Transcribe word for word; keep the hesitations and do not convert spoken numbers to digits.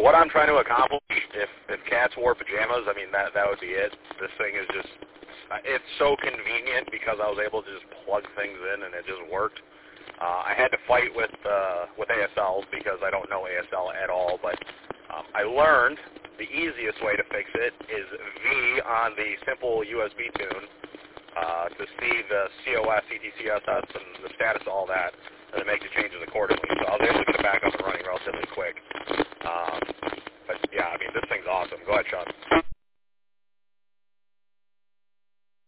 what I'm trying to accomplish, if, if cats wore pajamas, I mean, that, that would be it. This thing is just, it's so convenient because I was able to just plug things in and it just worked. Uh, I had to fight with uh, with A S Ls because I don't know A S L at all, but um, I learned the easiest way to fix it is V on the simple U S B tune uh, to see the C O S, E T C S S, and the status of all that, and then make the changes accordingly.